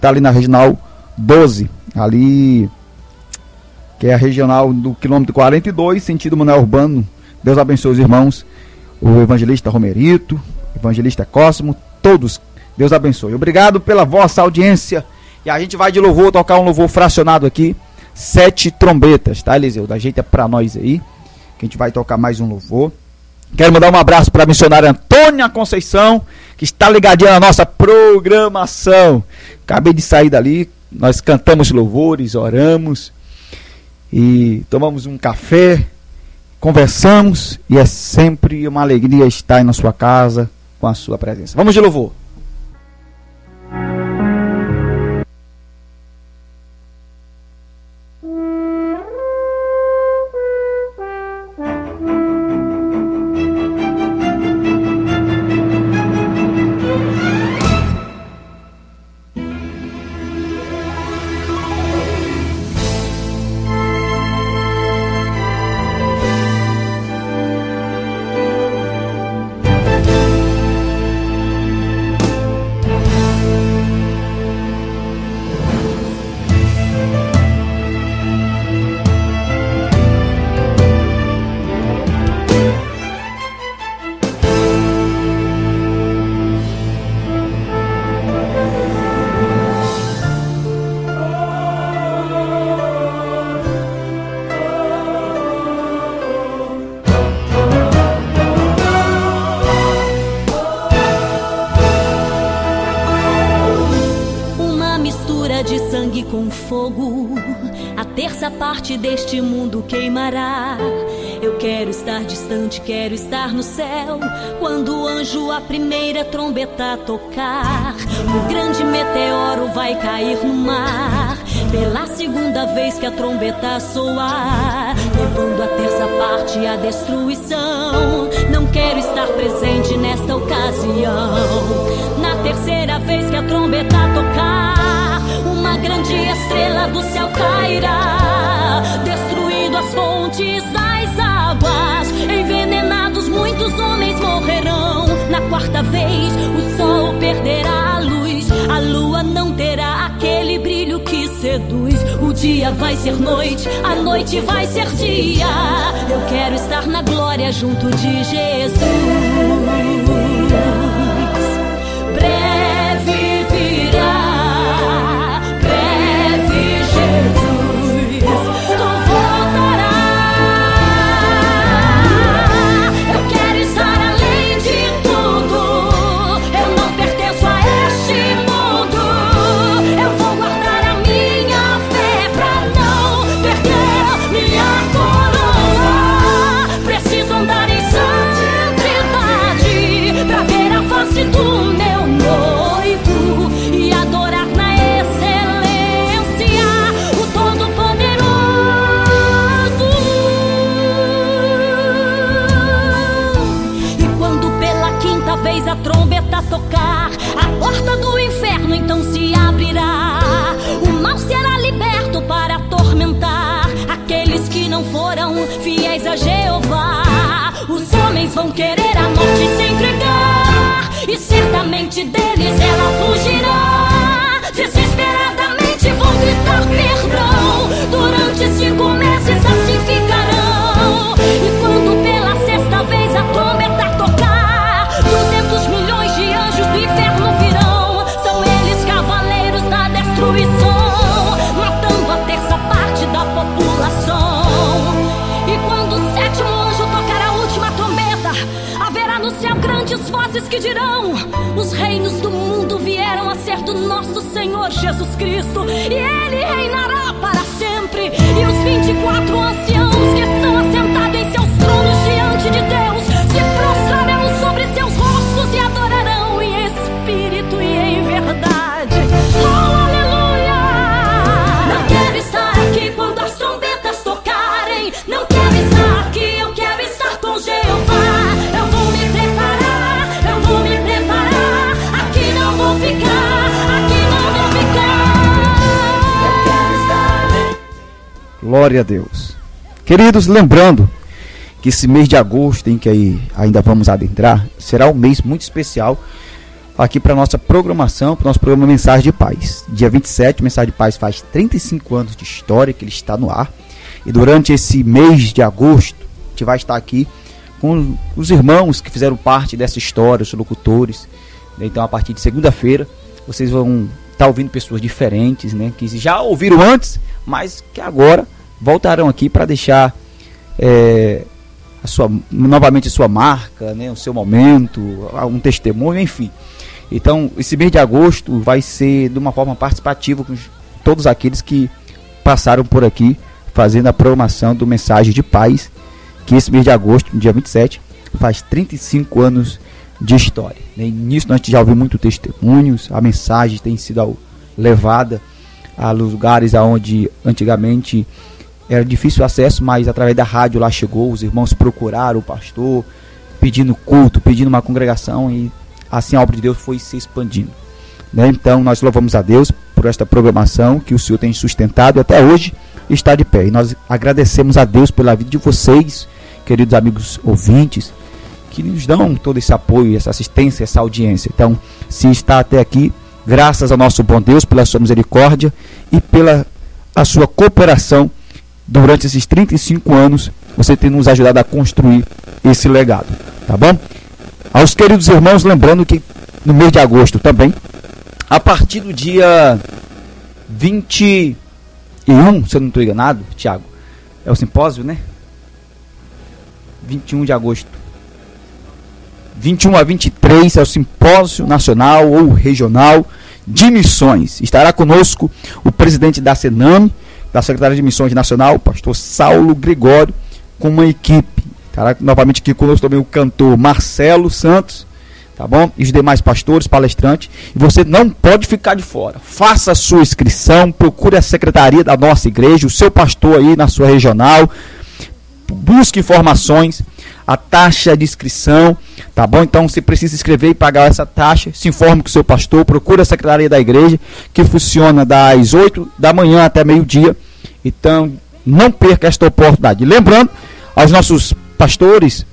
está ali na regional 12, ali, que é a regional do quilômetro 42, sentido Manoel Urbano. Deus abençoe os irmãos, o evangelista Romerito, o evangelista Cosmo, todos, Deus abençoe. Obrigado pela vossa audiência, e a gente vai de louvor, tocar um louvor fracionado aqui, 7 trombetas, tá, Eliseu? Da jeito é pra nós aí, que a gente vai tocar mais um louvor. Quero mandar um abraço para a missionária Antônia Conceição, que está ligadinha na nossa programação. Acabei de sair dali, nós cantamos louvores, oramos e tomamos um café, conversamos, e é sempre uma alegria estar aí na sua casa com a sua presença. Vamos de louvor. Deste mundo queimará. Eu quero estar distante, quero estar no céu, quando o anjo a primeira trombeta tocar. Um grande meteoro vai cair no mar, pela segunda vez que a trombeta soar, levando a terça parte à destruição. Não quero estar presente nesta ocasião. Na terceira vez que a trombeta tocar, uma grande estrela do céu cairá, destruindo as fontes das águas. Envenenados muitos homens morrerão. Na quarta vez o sol perderá a luz, a lua não terá aquele brilho que seduz. O dia vai ser noite, a noite vai ser dia. Eu quero estar na glória junto de Jesus. Breve virá, breve Jesus voltará. Eu quero estar além de tudo, eu não pertenço a este mundo. Eu vou guardar a minha fé pra não perder minha coroa. Preciso andar em santidade pra ver a face do meu noivo e adorar na excelência o Todo-Poderoso. E quando pela quinta vez a trombeta tocar, a porta do inferno então se abrirá. O mal será liberto para atormentar aqueles que não foram fiéis a Jeová. Os homens vão querer a morte se entregar, e certamente deles ela fugirá. Desesperadamente vão gritar perdão, durante 5 meses assim ficarão. E quando pela sexta vez a trombeta tocar, 200 milhões de anjos do inferno virão. São eles cavaleiros da destruição, matando a terça parte da população. E quando o sétimo anjo tocar a última trombeta, haverá no céu grandes vozes que dirão: os reinos do mundo vieram a ser do nosso Senhor Jesus Cristo, e Ele reinará para sempre. E os 24 anciãos que estão assentados em seus tronos diante de Deus se prostrarão sobre seus rostos e adorarão em espírito e em verdade. Oh, aleluia! Não quero estar aqui quando as trombetas tocarem. Não quero estar aqui, eu quero estar com Jeová. Eu vou me preparar, eu vou me preparar. Aqui não vou ficar, aqui não vou ficar. Eu quero estar. Glória a Deus. Queridos, lembrando que esse mês de agosto, em que aí ainda vamos adentrar, será um mês muito especial, aqui para a nossa programação, para o nosso programa Mensagem de Paz. Dia 27, Mensagem de Paz faz 35 anos de história que ele está no ar. E durante esse mês de agosto, a gente vai estar aqui com os irmãos que fizeram parte dessa história, os locutores. Então, a partir de segunda-feira, vocês vão estar ouvindo pessoas diferentes, né, que já ouviram antes, mas que agora voltarão aqui para deixar novamente a sua marca, né, o seu momento, um testemunho, enfim. Então, esse mês de agosto vai ser de uma forma participativa com todos aqueles que passaram por aqui, fazendo a programação do Mensagem de Paz, que esse mês de agosto, no dia 27, faz 35 anos de história. E nisso nós já ouvimos muitos testemunhos, a mensagem tem sido levada a lugares onde antigamente era difícil o acesso, mas através da rádio lá chegou, os irmãos procuraram o pastor, pedindo culto, pedindo uma congregação, e assim a obra de Deus foi se expandindo. Né? Então nós louvamos a Deus por esta programação que o Senhor tem sustentado e até hoje está de pé. E nós agradecemos a Deus pela vida de vocês, queridos amigos ouvintes, que nos dão todo esse apoio, essa assistência, essa audiência. Então, se está até aqui, graças ao nosso bom Deus, pela sua misericórdia e pela a sua cooperação durante esses 35 anos, você tem nos ajudado a construir esse legado, tá bom? Aos queridos irmãos, lembrando que no mês de agosto também, a partir do dia 21, se eu não estou enganado, Tiago, é o simpósio, né? 21 de agosto. 21 a 23 é o simpósio nacional ou regional de missões. Estará conosco o presidente da Sename, da Secretaria de Missões Nacional, o pastor Saulo Gregório, com uma equipe. Estará novamente aqui conosco também o cantor Marcelo Santos, tá bom? E os demais pastores, palestrantes. E você não pode ficar de fora. Faça a sua inscrição, procure a secretaria da nossa igreja, o seu pastor aí na sua regional, busque informações, a taxa de inscrição, tá bom? Então, se precisa inscrever e pagar essa taxa, se informe com o seu pastor, procure a secretaria da igreja, que funciona das 8 da manhã até meio-dia. Então, não perca esta oportunidade. Lembrando aos nossos pastores,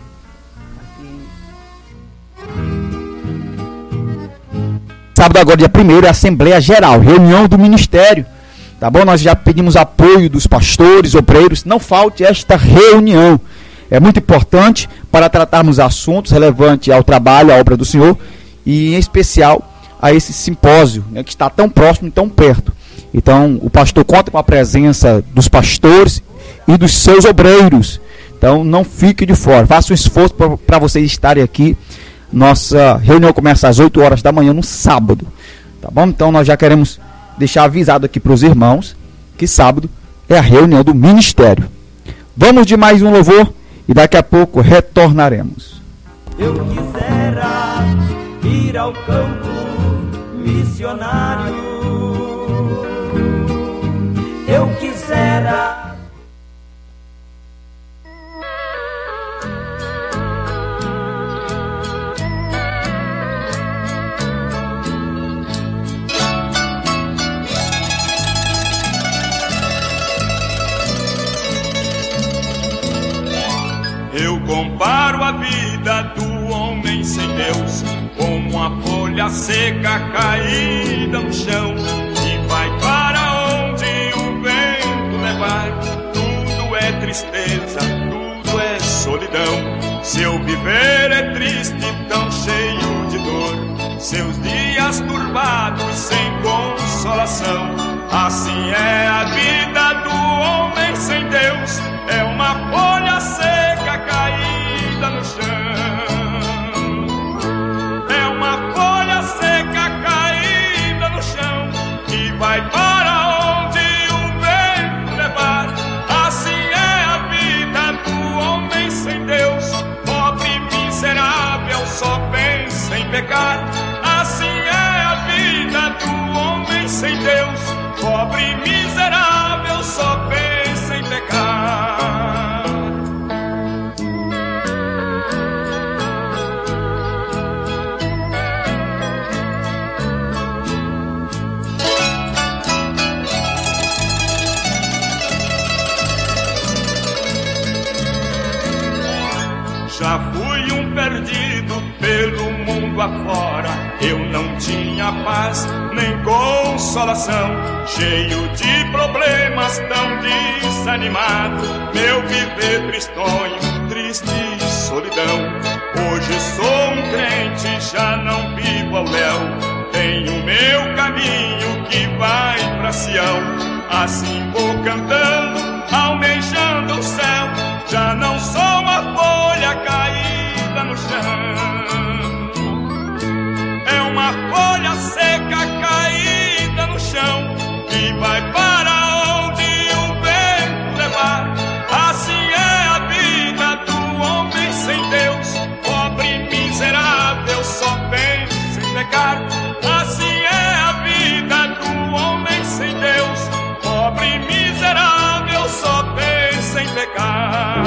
sábado agora, dia 1º, é a Assembleia Geral, reunião do Ministério, tá bom? Nós já pedimos apoio dos pastores, obreiros, não falte esta reunião. É muito importante para tratarmos assuntos relevantes ao trabalho, à obra do Senhor, e em especial a esse simpósio, né, que está tão próximo e tão perto. Então, o pastor conta com a presença dos pastores e dos seus obreiros. Então, não fique de fora. Faça um esforço para vocês estarem aqui. Nossa reunião começa às 8 horas da manhã no sábado. Tá bom? Então, nós já queremos deixar avisado aqui para os irmãos que sábado é a reunião do ministério. Vamos de mais um louvor e daqui a pouco retornaremos. Eu quisera ir ao campo missionário. Eu quisera. Eu comparo a vida do homem sem Deus como uma folha seca caída no chão, e vai para onde o vento levar. Tudo é tristeza, tudo é solidão. Seu viver é triste, tão cheio de dor, seus dias turbados sem consolação. Assim é a vida do homem sem Deus, é uma folha seca caída no chão. É uma folha seca caída no chão, que vai para onde o vento levar. Assim é a vida do homem sem Deus, pobre e miserável, só pensa em pecar. Assim é a vida do homem sem Deus, pobre e miserável, só pensa em pecar. Já fui um perdido pelo mundo afora, eu não tinha paz nem consolação, cheio de problemas, tão desanimado, meu viver tristonho, triste solidão. Hoje sou um crente, já não vivo ao léu, tenho meu caminho que vai pra Sião. Assim vou cantando, almejando o céu, já não sou uma folha caída no chão. É uma folha seca caída no chão, que vai para onde o vento levar. Assim é a vida do homem sem Deus, pobre miserável, só pensa em pecar. Assim é a vida do homem sem Deus, pobre miserável, só pensa em pecar.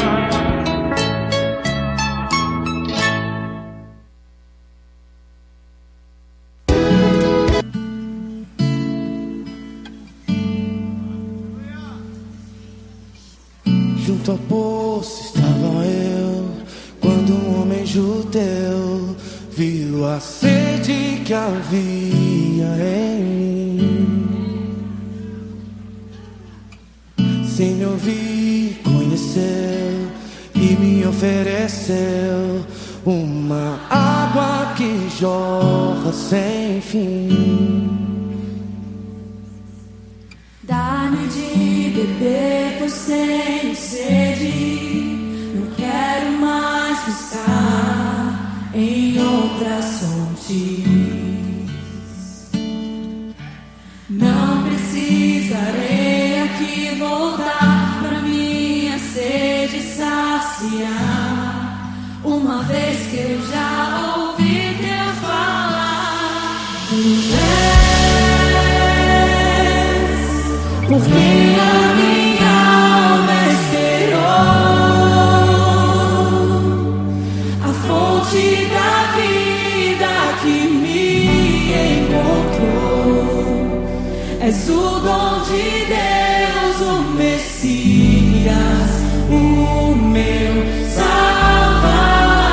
Junto ao poço estava eu, quando um homem judeu viu a sede que havia em mim. Sem me ouvir, conheceu e me ofereceu uma água que jorra sem fim. Dá-me de beber, pois tenho sede. Não quero mais buscar em outras fontes. Não precisarei aqui voltar pra minha sede saciar, uma vez que eu já ouvi Deus falar. Porque a minha alma esperou a fonte da vida que me encontrou. És o dom de Deus, o Messias, o meu Salvador.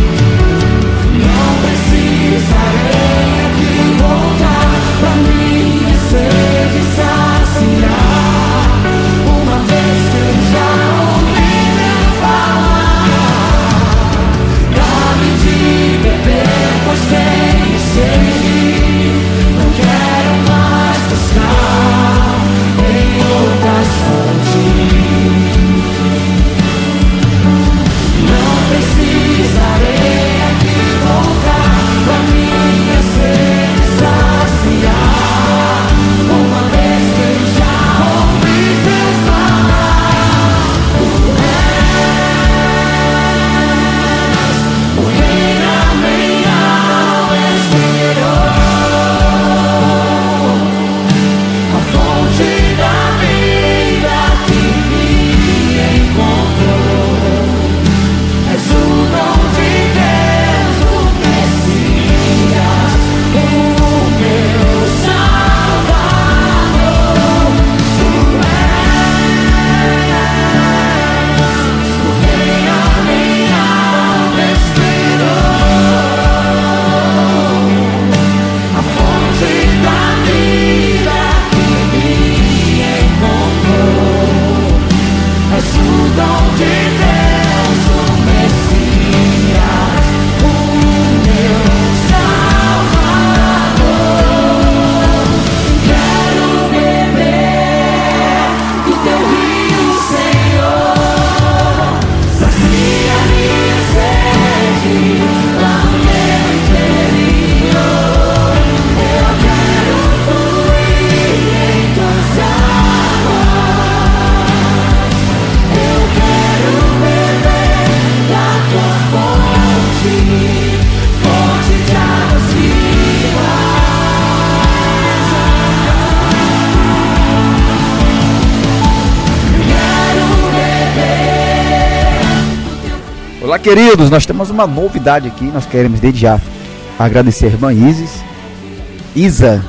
Pra mim Olá, queridos, nós temos uma novidade aqui. Nós queremos desde já agradecer a irmã Isa,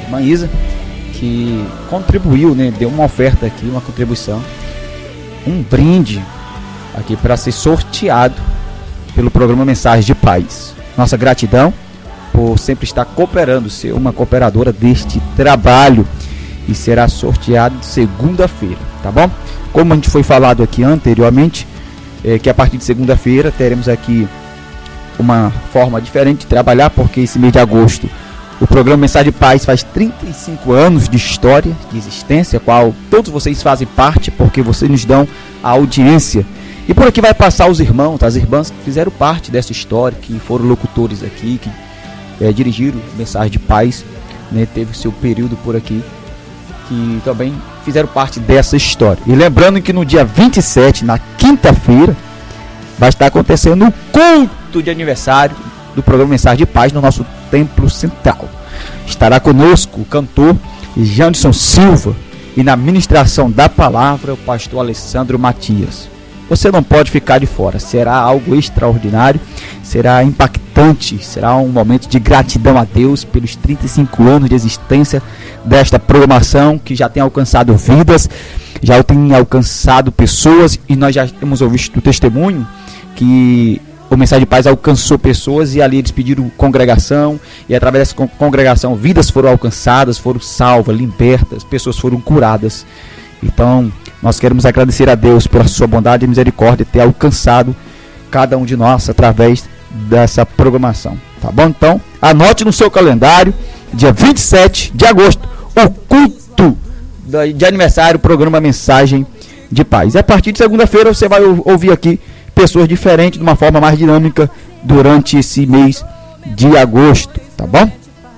que contribuiu, né? Deu uma oferta aqui, uma contribuição, um brinde aqui para ser sorteado pelo programa Mensagem de Paz. Nossa gratidão por sempre estar cooperando, ser uma cooperadora deste trabalho, e será sorteado segunda-feira, tá bom? Como a gente foi falado aqui anteriormente, que a partir de segunda-feira teremos aqui uma forma diferente de trabalhar, porque esse mês de agosto o programa Mensagem de Paz faz 35 anos de história, de existência, qual todos vocês fazem parte, porque vocês nos dão a audiência. E por aqui vai passar os irmãos, as irmãs que fizeram parte dessa história, que foram locutores aqui, que dirigiram Mensagem de Paz, né, teve o seu período por aqui, que também fizeram parte dessa história. E lembrando que no dia 27, na quinta-feira, vai estar acontecendo o culto de aniversário do programa Mensagem de Paz no nosso Templo Central. Estará conosco o cantor Janderson Silva e na ministração da palavra o pastor Alessandro Matias. Você não pode ficar de fora, será algo extraordinário, será impactante, será um momento de gratidão a Deus pelos 35 anos de existência desta programação, que já tem alcançado vidas, já tem alcançado pessoas, e nós já temos ouvido o testemunho que o Mensagem de Paz alcançou pessoas, e ali eles pediram congregação, e através dessa congregação vidas foram alcançadas, foram salvas, libertas, pessoas foram curadas. Então nós queremos agradecer a Deus por sua bondade e misericórdia ter alcançado cada um de nós através dessa programação, tá bom? Então anote no seu calendário, dia 27 de agosto, o culto de aniversário, o programa Mensagem de Paz. E a partir de segunda-feira você vai ouvir aqui pessoas diferentes, de uma forma mais dinâmica, durante esse mês de agosto, tá bom?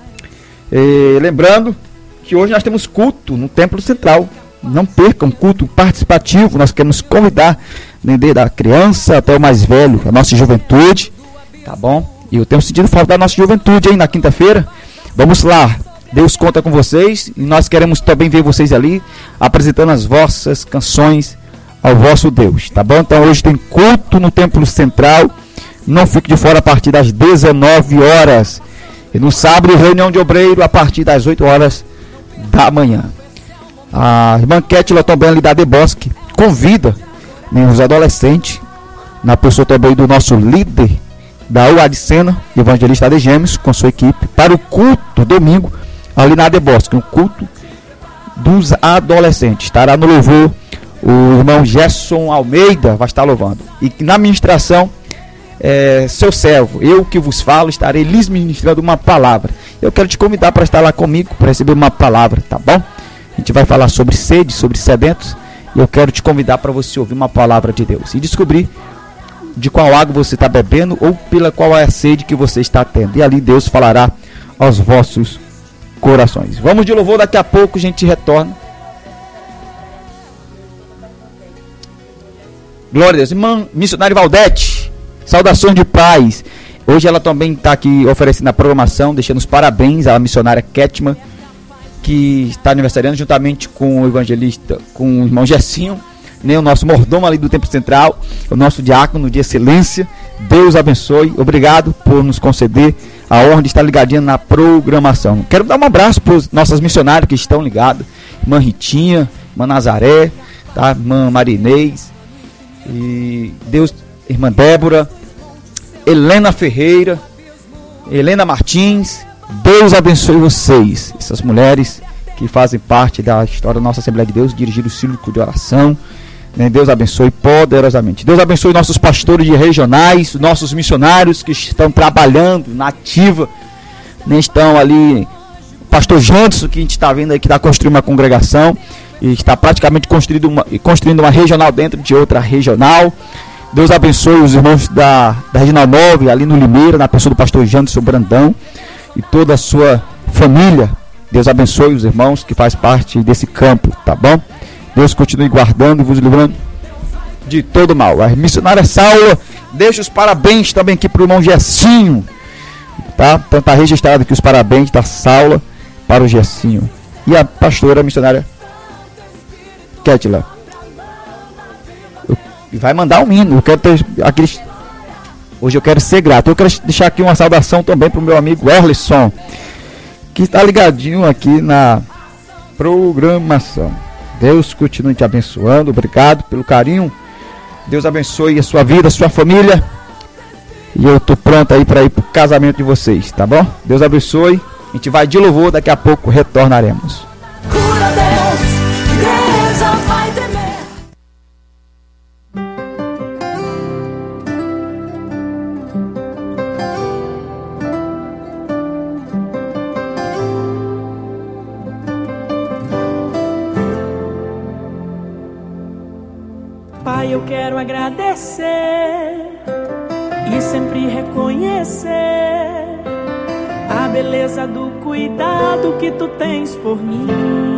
Lembrando que hoje nós temos culto no Templo Central. Não percam, culto participativo. Nós queremos convidar, desde a criança até o mais velho, a nossa juventude, tá bom? E eu tenho sentido falta da nossa juventude aí na quinta-feira. Vamos lá, Deus conta com vocês, e nós queremos também ver vocês ali apresentando as vossas canções ao vosso Deus, tá bom? Então hoje tem culto no Templo Central. Não fique de fora a partir das 19 horas. E no sábado, reunião de obreiro a partir das 8 horas da manhã. A irmã Kétila também ali da De Bosque convida, né, os adolescentes, na pessoa também do nosso líder da UA de Sena, evangelista de Gêmeos, com sua equipe, para o culto domingo ali na De Bosque, um culto dos adolescentes. Estará no louvor o irmão Gerson Almeida, vai estar louvando, e na ministração seu servo, eu que vos falo, estarei lhes ministrando uma palavra. Eu quero te convidar para estar lá comigo, para receber uma palavra, tá bom? A gente vai falar sobre sede, sobre sedentos, e eu quero te convidar para você ouvir uma palavra de Deus e descobrir de qual água você está bebendo, ou pela qual é a sede que você está tendo. E ali Deus falará aos vossos corações. Vamos de louvor, daqui a pouco a gente retorna. Glória a Deus. Irmã missionária Valdete, saudações de paz. Hoje ela também está aqui oferecendo a programação, deixando os parabéns à missionária Ketman, que está aniversariando juntamente com o evangelista, com o irmão Gessinho, né, o nosso mordomo ali do Templo Central, o nosso diácono de excelência. Deus abençoe, obrigado por nos conceder a honra de estar ligadinha na programação. Quero dar um abraço para os nossos missionários que estão ligados, irmã Ritinha, irmã Nazaré, tá? Irmã Marinês, e Deus, irmã Débora, Helena Ferreira, Helena Martins. Deus abençoe vocês, essas mulheres que fazem parte da história da nossa Assembleia de Deus, dirigir o círculo de oração, né? Deus abençoe poderosamente. Deus abençoe nossos pastores de regionais, nossos missionários que estão trabalhando na ativa, né? Estão ali, o pastor Janderson, que a gente está vendo aí, que está construindo uma congregação e está praticamente construindo uma regional dentro de outra regional. Deus abençoe os irmãos da Regional 9, ali no Limeira, na pessoa do pastor Janderson Brandão e toda a sua família. Deus abençoe os irmãos que faz parte desse campo, tá bom? Deus continue guardando e vos livrando de todo mal. A missionária Saula deixa os parabéns também aqui para o irmão Gessinho, tá? Então está registrado aqui os parabéns da Saula para o Gessinho. E a pastora missionária Kétila vai mandar um hino. Eu quero ter aqueles Hoje eu quero ser grato. Eu quero deixar aqui uma saudação também para o meu amigo Erlisson, que está ligadinho aqui na programação. Deus continue te abençoando. Obrigado pelo carinho. Deus abençoe a sua vida, a sua família. E eu tô pronto aí para ir pro casamento de vocês, tá bom? Deus abençoe. A gente vai de louvor, daqui a pouco retornaremos. Cura Deus, igreja vai tremer. Pai, eu quero agradecer e sempre reconhecer a beleza do cuidado que tu tens por mim.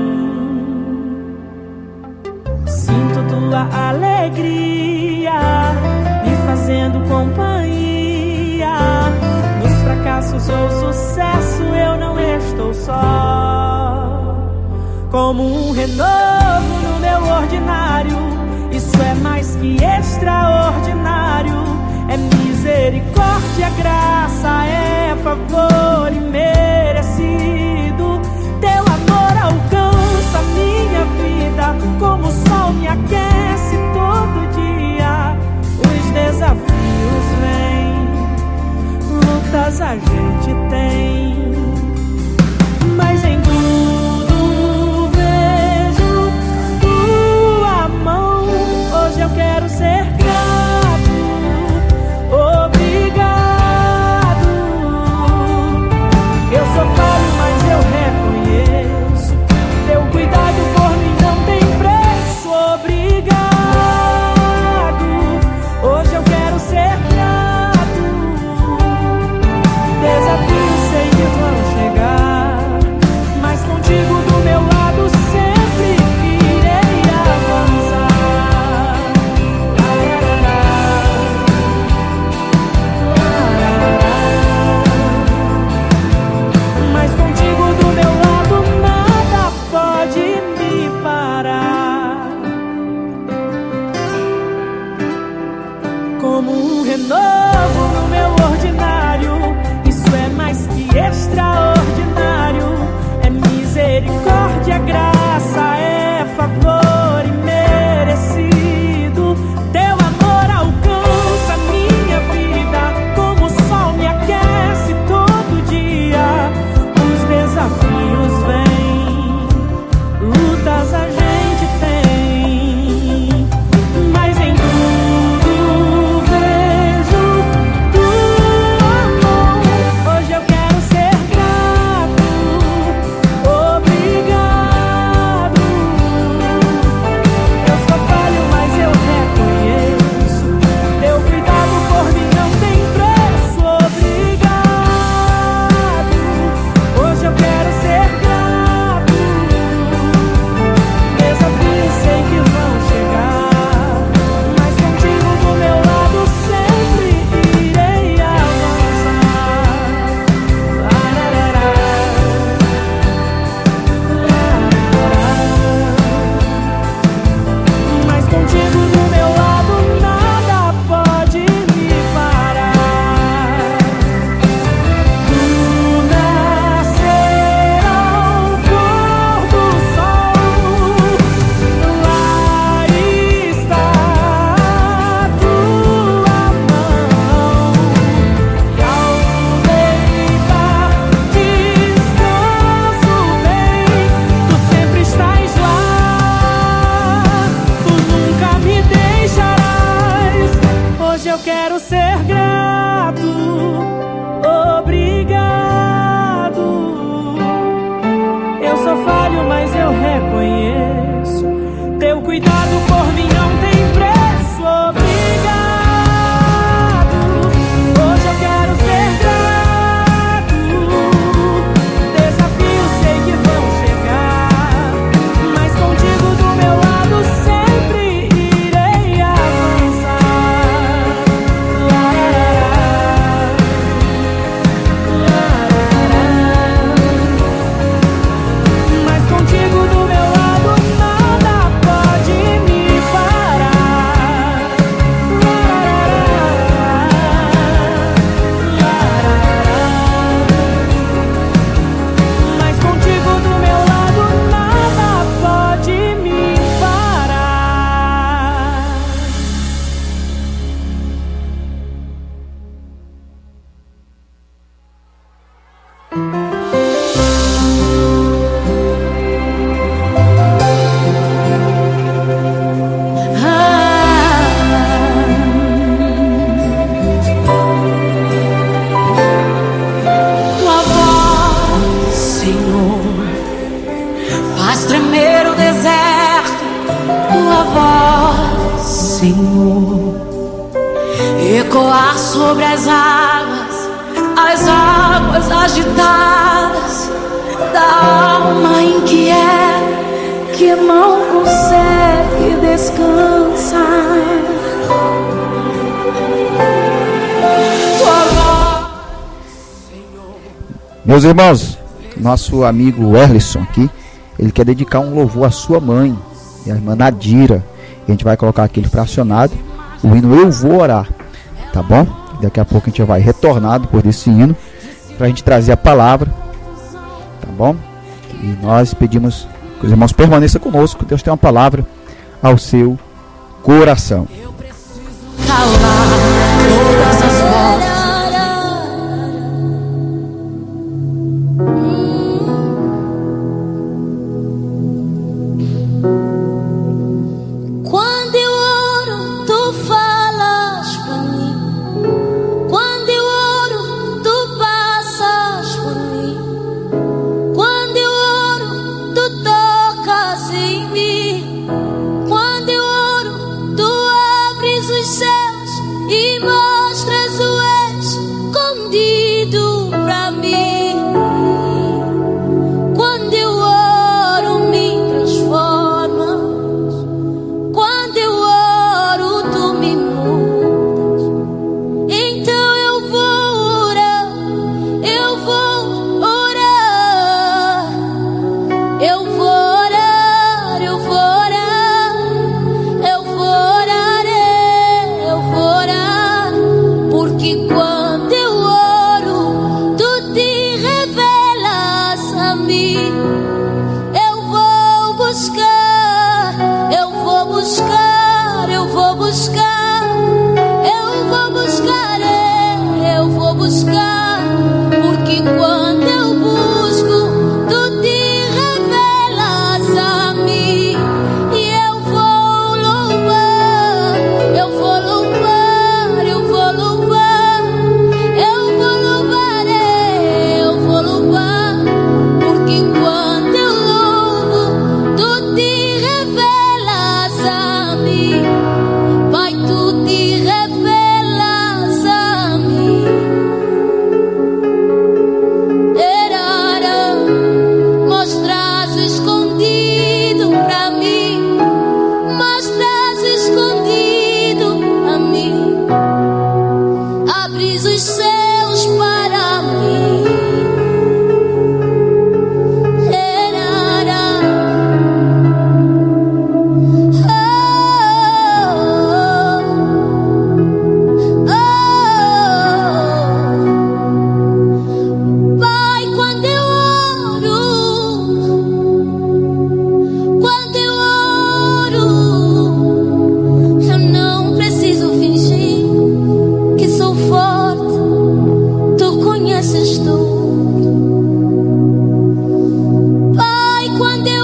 Sinto tua alegria me fazendo companhia. Nos fracassos ou sucesso eu não estou só. Como um renovo no meu ordinário, isso é mais que extraordinário. É misericórdia, graça, é favor imerecido. Teu amor alcança minha vida, como o sol me aquece todo dia. Os desafios vêm, lutas a gente tem, mas em tudo vejo tua mão. Hoje eu quero ser grato, obrigado. Eu sou falho, mas eu reconheço. Teu cuidado por mim não tem preço, obrigado. Hoje eu quero ser grato. Desafios sei que vão chegar, mas contigo do meu lado sempre irei avançar. Mas contigo do meu lado nada pode me parar. Como um renovo no meu ordinário, isso é mais que extraordinário. É misericórdia, graça, é favor imerecido. Teu amor alcança minha vida, como o sol me aquece todo dia. Os desafios vêm, lutas a gente tem, mas em tudo vejo tua mão. Hoje eu quero ser grato, obrigado. Eu sou falho, mas eu reconheço. Teu cuidado por mim não tem preço, obrigado. Hoje eu quero ser grato. Desafios sei que vão chegar, mas contigo do meu lado sempre irei avançar. Mas contigo do meu lado nada pode me parar. Tu nascerá ao pôr do sol, lá está a tua mão, e ao deitar descanso bem. Tu sempre estás lá, tu nunca me deixarás. Hoje eu quero ser grato, obrigado. Eu sou falho, mas eu reconheço. Teu cuidado por mim não tem preço, obrigado. Hoje eu quero ser grato. Desafios sei que vão chegar, mas contigo do meu lado sempre irei avançar. Lá, faz tremer o deserto, tua voz, Senhor, ecoar sobre as águas agitadas da alma inquieta que não consegue descansar. Tua voz, Senhor. Meus irmãos, nosso amigo Erlisson aqui, ele quer dedicar um louvor à sua mãe e à irmã Nadira. E a gente vai colocar aquele fracionado, o hino Eu Vou Orar, tá bom? Daqui a pouco a gente vai retornar depois desse hino pra gente trazer a palavra, tá bom? E nós pedimos que os irmãos permaneçam conosco, Deus tem uma palavra ao seu coração. Eu preciso calar todas as vozes. Quando eu oro, tu falas pra mim. Quando eu oro, tu passas por mim. Quando eu oro, tu tocas em mim. Quando eu oro, tu abres os céus e mostras o escondido pra mim. Quando eu oro, me transformas. Quando eu oro, tu me mudas. Então eu vou orar, eu vou orar, eu vou orar, eu vou orar, eu vou orar, eu vou orar, porque quando eu oro, tu te revelas a mim. Eu vou buscar, eu vou buscar, eu vou buscar, eu vou buscar, eu vou buscar, porque quando eu busco, tu te revelas a mim. E eu vou louvar, eu vou louvar, eu vou louvar, eu vou louvar, eu vou louvar, porque quando eu louvo, tu te revelas a mim. Pai, tu te revelas a mim. Erara, mostras o escondido pra mim. Mostras o escondido pra mim. Abres os céus para mim. Erara, Pai, quando eu oro, eu não preciso fingir que sou forte, tu conheces tudo. Pai, quando eu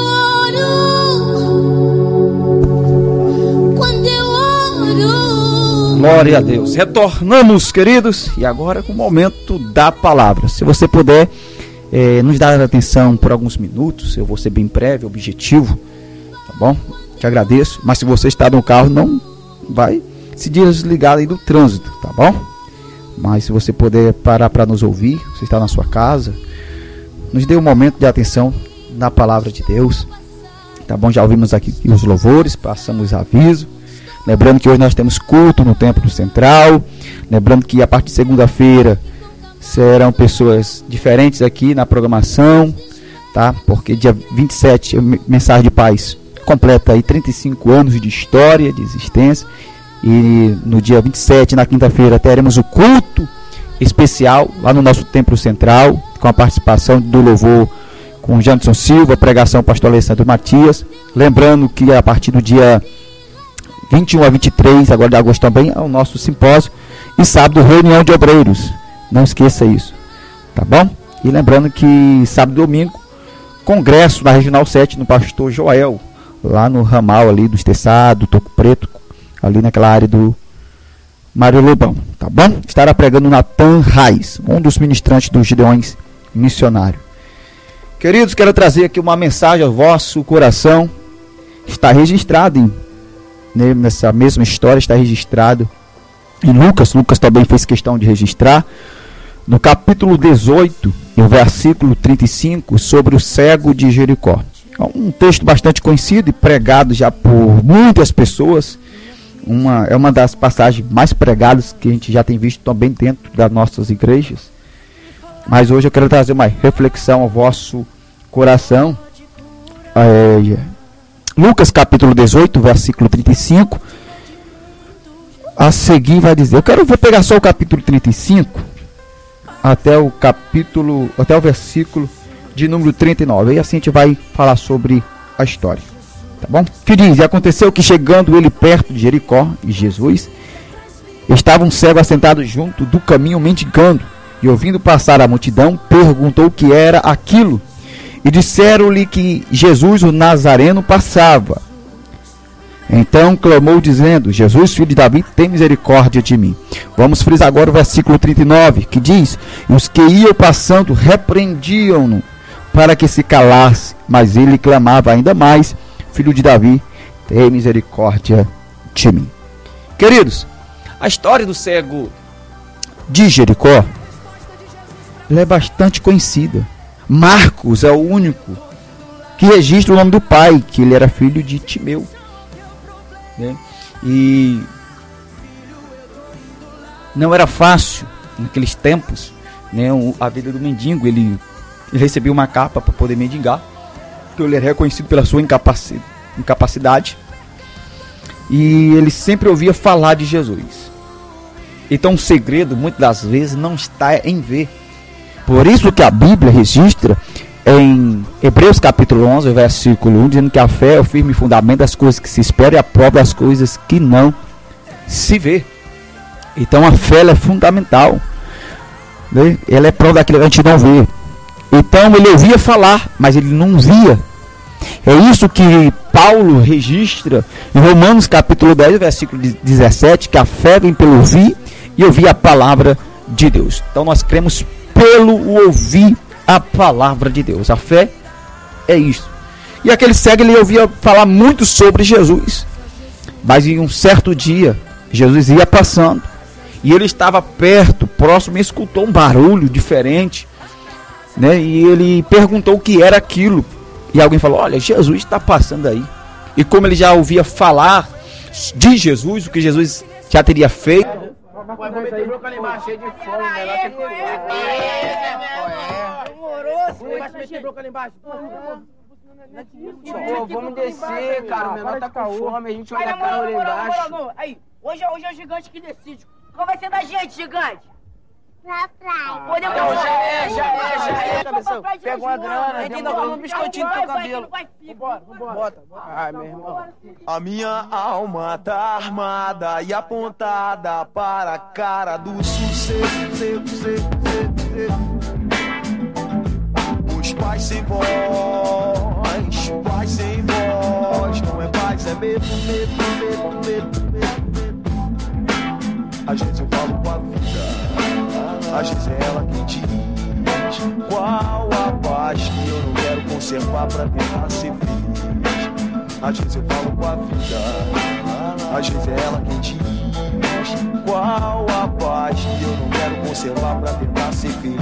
oro, Glória a Deus. Retornamos, queridos, e agora com o momento da palavra. Se você puder nos dar atenção por alguns minutos, eu vou ser bem breve, objetivo, tá bom? Te agradeço. Mas se você está no carro, não vai se desligar aí do trânsito, tá bom? Mas se você puder parar para nos ouvir, você está na sua casa, nos dê um momento de atenção na palavra de Deus, tá bom? Já ouvimos aqui os louvores, passamos aviso. Lembrando que hoje nós temos culto no Templo Central. Lembrando que a partir de segunda-feira serão pessoas diferentes aqui na programação, tá? Porque dia 27, Mensagem de Paz completa aí 35 anos de história, de existência. E no dia 27, na quinta-feira, teremos o culto especial lá no nosso Templo Central, com a participação do louvor com Janderson Silva, pregação pastor Alessandro Matias. Lembrando que a partir do dia 21 a 23, agora de agosto também, é o nosso simpósio. E sábado, reunião de obreiros. Não esqueça isso, tá bom? E lembrando que sábado e domingo, congresso na Regional 7, no Pastor Joel, lá no ramal ali do Esteçado, Toco Preto, ali naquela área do Mário Lobão, tá bom? Estará pregando Natan Reis, um dos ministrantes dos Gideões Missionário. Queridos, quero trazer aqui uma mensagem ao vosso coração. Está registrado nessa mesma história, está registrado em Lucas. Lucas também fez questão de registrar no capítulo 18, no versículo 35, sobre o cego de Jericó. É um texto bastante conhecido e pregado já por muitas pessoas. É uma das passagens mais pregadas que a gente já tem visto também dentro das nossas igrejas. Mas hoje eu quero trazer uma reflexão ao vosso coração. Lucas capítulo 18, versículo 35. A seguir vai dizer, vou pegar só o capítulo 35 até o versículo de número 39. E assim a gente vai falar sobre a história. Tá bom? Que diz: E aconteceu que, chegando ele perto de Jericó, e Jesus, estava um cego assentado junto do caminho mendigando, e ouvindo passar a multidão, perguntou o que era aquilo. E disseram-lhe que Jesus o Nazareno passava. Então clamou dizendo: Jesus, filho de Davi, tem misericórdia de mim. Vamos frisar agora o versículo 39, que diz: E os que iam passando repreendiam-no para que se calasse, mas ele clamava ainda mais: Filho de Davi, tem misericórdia de mim. Queridos, a história do cego de Jericó, ela é bastante conhecida. Marcos é o único que registra o nome do pai, que ele era filho de Timeu, né? E não era fácil naqueles tempos, né, a vida do mendigo. Ele recebia uma capa para poder mendigar, porque ele era reconhecido pela sua incapacidade, e ele sempre ouvia falar de Jesus. Então o segredo, muitas das vezes, não está em ver. Por isso que a Bíblia registra em Hebreus capítulo 11, versículo 1, dizendo que a fé é o firme fundamento das coisas que se esperam e a prova das coisas que não se vê. Então a fé, ela é fundamental, né? Ela é prova daquilo que a gente não vê. Então ele ouvia falar, mas ele não via. É isso que Paulo registra em Romanos capítulo 10, versículo 17, que a fé vem pelo ouvir e ouvir a palavra de Deus. Então nós cremos pelo ouvir a palavra de Deus. A fé é isso. E aquele cego, ele ouvia falar muito sobre Jesus. Mas em um certo dia, Jesus ia passando, e ele estava perto, próximo, e escutou um barulho diferente, né? E ele perguntou o que era aquilo. E alguém falou: olha, Jesus está passando aí. E como ele já ouvia falar de Jesus, o que Jesus já teria feito, vamos descer, cara. O menor tá com fome, a gente olha a cara lá embaixo. Aí, hoje é o gigante que decide. Qual vai ser da gente, gigante? Na praia. Podemos já. Pega uma grana, a gente ainda come um biscoitinho no teu cabelo. Bota. Ai, meu irmão. A minha alma tá armada e apontada para a cara do sucesso. Os pais sem voz, paz sem voz. Não é paz, é medo. Às vezes eu falo com a vida, às vezes é ela quem diz qual a paz que eu não quero conservar pra tentar ser feliz. Às vezes eu falo com a vida, às vezes é ela quem diz qual a paz que eu não quero conservar pra tentar ser feliz.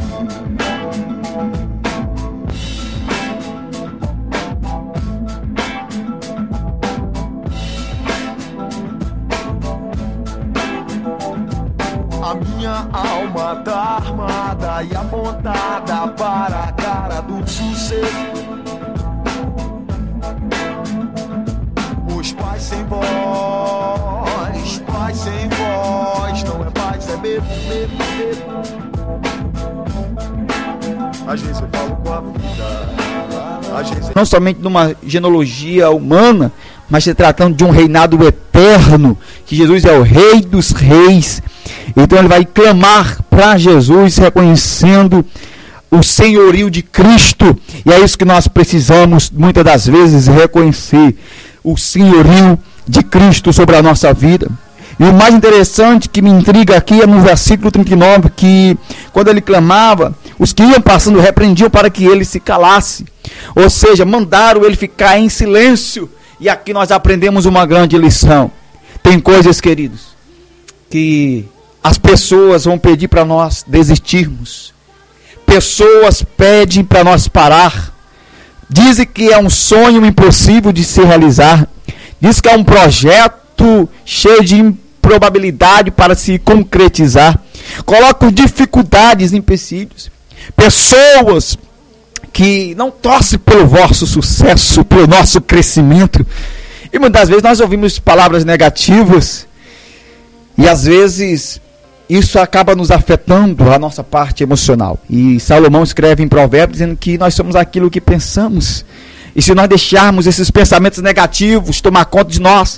A minha alma tá armada e apontada para a cara do sucesso. Os pais sem voz, não é paz, é medo. Às vezes eu falo com a vida, às vezes... Não somente numa genealogia humana, mas se tratando de um reinado eterno, que Jesus é o Rei dos Reis. Então ele vai clamar para Jesus, reconhecendo o senhorio de Cristo. E é isso que nós precisamos muitas das vezes, reconhecer o senhorio de Cristo sobre a nossa vida. E o mais interessante que me intriga aqui é no versículo 39, que quando ele clamava, os que iam passando repreendiam para que ele se calasse. Ou seja, mandaram ele ficar em silêncio. E aqui nós aprendemos uma grande lição. Tem coisas, queridos, que as pessoas vão pedir para nós desistirmos. Pessoas pedem para nós parar. Dizem que é um sonho impossível de se realizar. Diz que é um projeto cheio de improbabilidade para se concretizar. Colocam dificuldades e empecilhos. Pessoas que não torcem pelo vosso sucesso, pelo nosso crescimento. E muitas vezes nós ouvimos palavras negativas. E às vezes isso acaba nos afetando a nossa parte emocional. E Salomão escreve em Provérbios dizendo que nós somos aquilo que pensamos. E se nós deixarmos esses pensamentos negativos tomar conta de nós,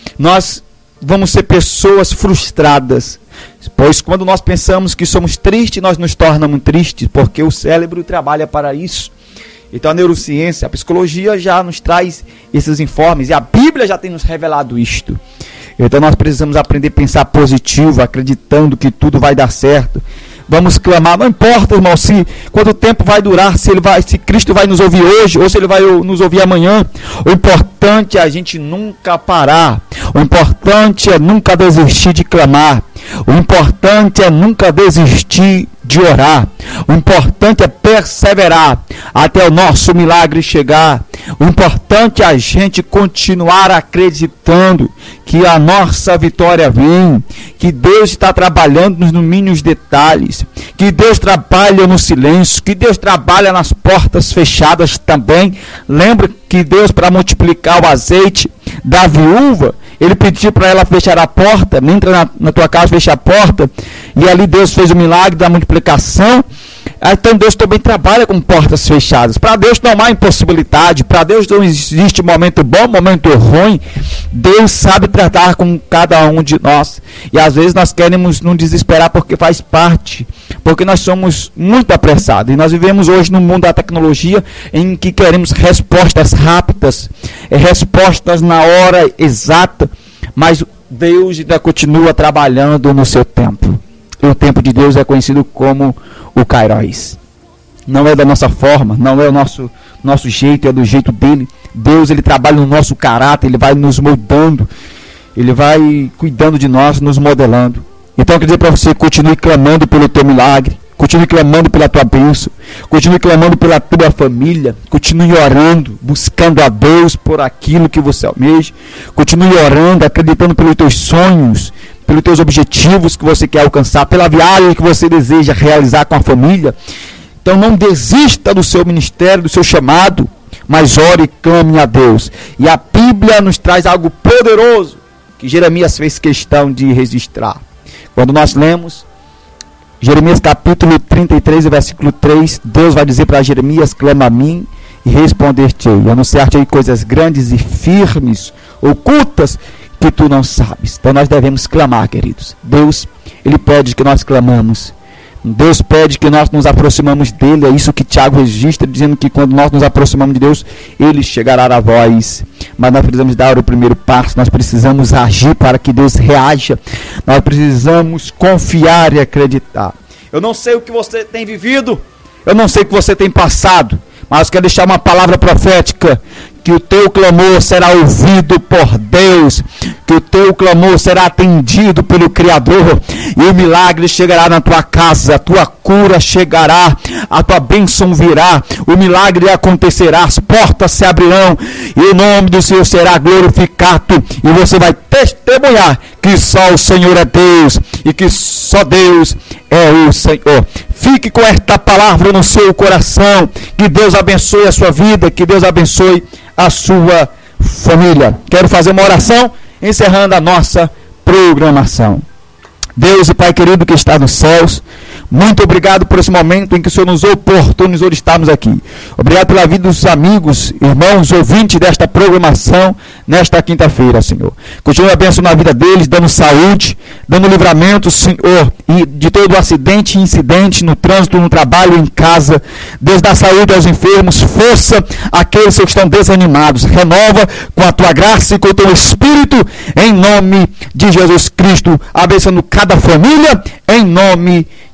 nós vamos ser pessoas frustradas. Pois quando nós pensamos que somos tristes, nós nos tornamos tristes, porque o cérebro trabalha para isso. Então a neurociência, a psicologia já nos traz esses informes, e a Bíblia já tem nos revelado isto. Então nós precisamos aprender a pensar positivo, acreditando que tudo vai dar certo. Vamos clamar, não importa, irmão, quanto tempo vai durar, se Cristo vai nos ouvir hoje, ou se Ele vai nos ouvir amanhã. O importante é a gente nunca parar. O importante é nunca desistir de clamar. O importante é nunca desistir de orar. O importante é perseverar até o nosso milagre chegar. O importante é a gente continuar acreditando que a nossa vitória vem, que Deus está trabalhando nos mínimos detalhes, que Deus trabalha no silêncio, que Deus trabalha nas portas fechadas também. Lembra que Deus, para multiplicar o azeite da viúva, Ele pediu para ela fechar a porta, entra na tua casa, fecha a porta, e ali Deus fez o milagre da multiplicação. Então Deus também trabalha com portas fechadas. Para Deus não há impossibilidade, para Deus não existe momento bom, momento ruim. Deus sabe tratar com cada um de nós. E às vezes nós queremos nos desesperar porque faz parte, porque nós somos muito apressados. E nós vivemos hoje no mundo da tecnologia em que queremos respostas rápidas, respostas na hora exata, mas Deus ainda continua trabalhando no seu tempo. E o tempo de Deus é conhecido como o Kairos. Não é da nossa forma, não é o nosso jeito, é do jeito dele. Deus, ele trabalha no nosso caráter, ele vai nos moldando, ele vai cuidando de nós, nos modelando. Então eu quero dizer para você, continue clamando pelo teu milagre, continue clamando pela tua bênção, continue clamando pela tua família, continue orando, buscando a Deus por aquilo que você almeja, continue orando, acreditando pelos teus sonhos, pelos teus objetivos que você quer alcançar, pela viagem que você deseja realizar com a família. Então não desista do seu ministério, do seu chamado, mas ore e clame a Deus. E a Bíblia nos traz algo poderoso que Jeremias fez questão de registrar. Quando nós lemos Jeremias capítulo 33, versículo 3, Deus vai dizer para Jeremias: clama a mim e responder-te-ei, e anunciar-te-ei coisas grandes e firmes, ocultas, que tu não sabes. Então nós devemos clamar, queridos. Deus, ele pede que nós clamamos. Deus pede que nós nos aproximamos dele. É isso que Tiago registra, dizendo que quando nós nos aproximamos de Deus, ele chegará a vós. Mas nós precisamos dar o primeiro passo, nós precisamos agir para que Deus reaja. Nós precisamos confiar e acreditar. Eu não sei o que você tem vivido, eu não sei o que você tem passado, mas eu quero deixar uma palavra profética, que o teu clamor será ouvido por Deus, que o teu clamor será atendido pelo Criador, e o milagre chegará na tua casa, a tua cura chegará, a tua bênção virá, o milagre acontecerá, as portas se abrirão, e o nome do Senhor será glorificado, e você vai testemunhar que só o Senhor é Deus, e que só Deus é o Senhor. Fique com esta palavra no seu coração, que Deus abençoe a sua vida, que Deus abençoe a sua família. Quero fazer uma oração, encerrando a nossa programação. Deus e Pai querido que está nos céus, muito obrigado por esse momento em que o Senhor nos oportunizou de estarmos aqui. Obrigado pela vida dos amigos, irmãos, ouvintes desta programação nesta quinta-feira, Senhor. Continue abençoando a vida deles, dando saúde, dando livramento, Senhor, e de todo acidente e incidente no trânsito, no trabalho, em casa. Deus dá saúde aos enfermos, força àqueles que estão desanimados. Renova com a tua graça e com o teu Espírito, em nome de Jesus Cristo, abençoando cada família, em nome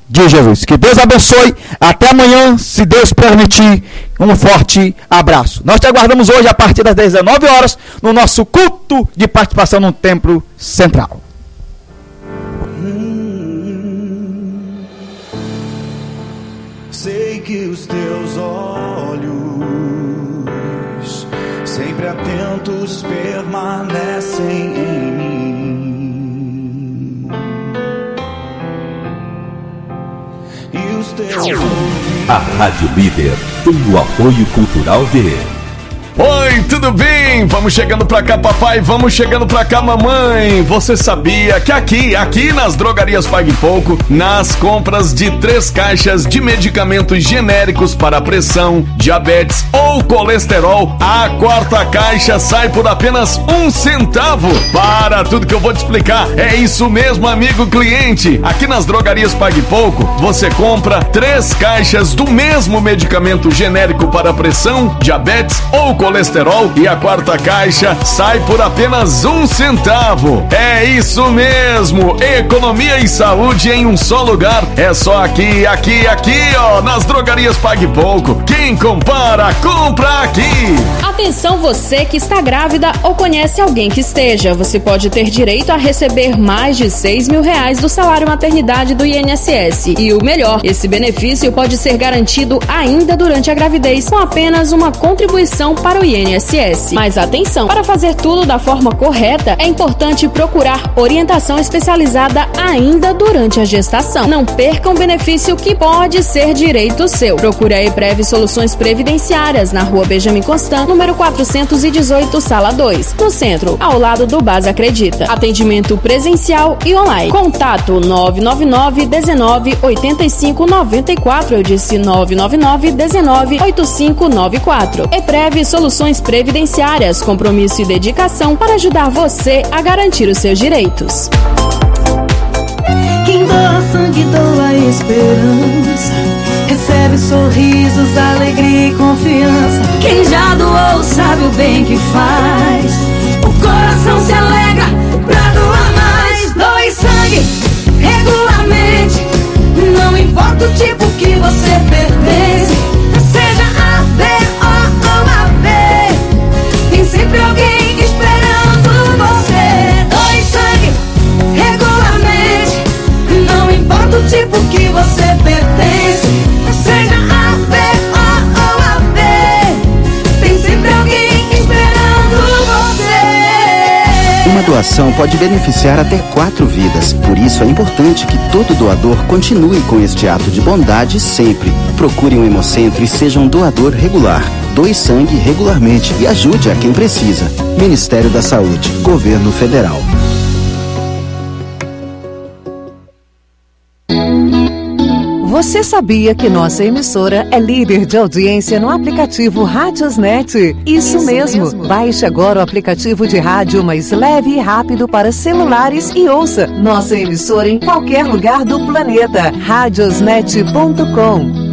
de Jesus. Que Deus abençoe. Até amanhã, se Deus permitir. Um forte abraço. Nós te aguardamos hoje a partir das 19 horas no nosso culto de participação no Templo Central. Sei que os teus olhos, sempre atentos, permanecem em mim. E os teus ouvidos... A Rádio Líder tem o apoio cultural de... Oi, tudo bem? Vamos chegando pra cá, papai, vamos chegando pra cá, mamãe. Você sabia que aqui nas drogarias Pague Pouco, nas compras de 3 caixas de medicamentos genéricos para pressão, diabetes ou colesterol, a 4ª caixa sai por apenas 1 centavo. Para tudo que eu vou te explicar, é isso mesmo, amigo cliente. Aqui nas drogarias Pague Pouco, você compra 3 caixas do mesmo medicamento genérico para pressão, diabetes ou colesterol e a 4ª caixa sai por apenas 1 centavo. É isso mesmo, economia e saúde em um só lugar. É só aqui, ó, nas drogarias Pague Pouco. Quem compara, compra aqui. Atenção, você que está grávida ou conhece alguém que esteja. Você pode ter direito a receber mais de R$6 mil do salário maternidade do INSS. E o melhor, esse benefício pode ser garantido ainda durante a gravidez com apenas uma contribuição para o INSS. Mas atenção, para fazer tudo da forma correta, é importante procurar orientação especializada ainda durante a gestação. Não perca um benefício que pode ser direito seu. Procure a EPREV Soluções Previdenciárias, na Rua Benjamin Constant, número 418, sala 2, no centro, ao lado do Base Acredita. Atendimento presencial e online. Contato 999 19 85 94. Eu disse 999 19 85 94. EPREV Soluções Previdenciárias, compromisso e dedicação para ajudar você a garantir os seus direitos. Quem doa sangue, doa esperança, recebe sorrisos, alegria e confiança. Quem já doou sabe o bem que faz, o coração se alegra pra doar mais. Doe sangue regularmente, não importa o tipo que você pertence, seja A, B, O ou AB, tem sempre alguém esperando você. Doe sangue regularmente, não importa o tipo que você pertence, seja A, B, O ou AB, tem sempre alguém esperando você. Uma doação pode beneficiar até 4 vidas. Por isso é importante que todo doador continue com este ato de bondade sempre. Procure um hemocentro e seja um doador regular. Doe sangue regularmente e ajude a quem precisa. Ministério da Saúde, Governo Federal. Você sabia que nossa emissora é líder de audiência no aplicativo Rádiosnet? Isso mesmo. Baixe agora o aplicativo de rádio mais leve e rápido para celulares e ouça nossa emissora em qualquer lugar do planeta. Radiosnet.com.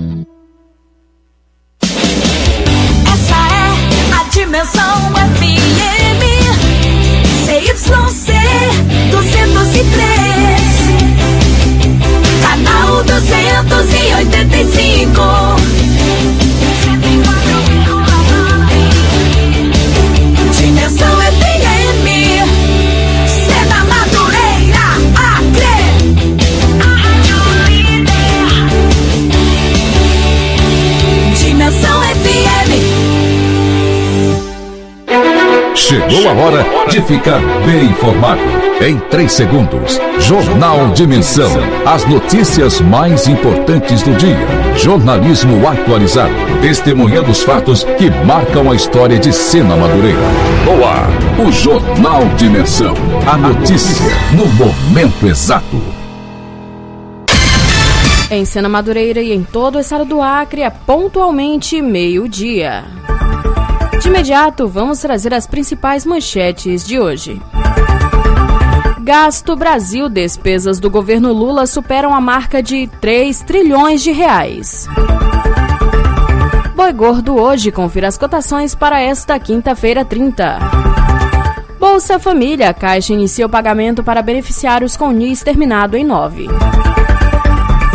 Essa é a Dimensão FM CYC 203, canal 285. Dimensão FM, Sena Madureira, Acre, a Rádio Líder. Dimensão FM. Chegou a hora de ficar bem informado. Em 3 segundos, Jornal Dimensão. As notícias mais importantes do dia. Jornalismo atualizado. Testemunhando os fatos que marcam a história de Sena Madureira. No ar, o Jornal Dimensão. A notícia no momento exato. Em Sena Madureira e em todo o estado do Acre, é pontualmente meio-dia. De imediato, vamos trazer as principais manchetes de hoje. Gasto Brasil, despesas do governo Lula superam a marca de 3 trilhões de reais. Boi Gordo hoje, confira as cotações para esta quinta-feira 30. Bolsa Família, a Caixa inicia o pagamento para beneficiários com NIS terminado em 9.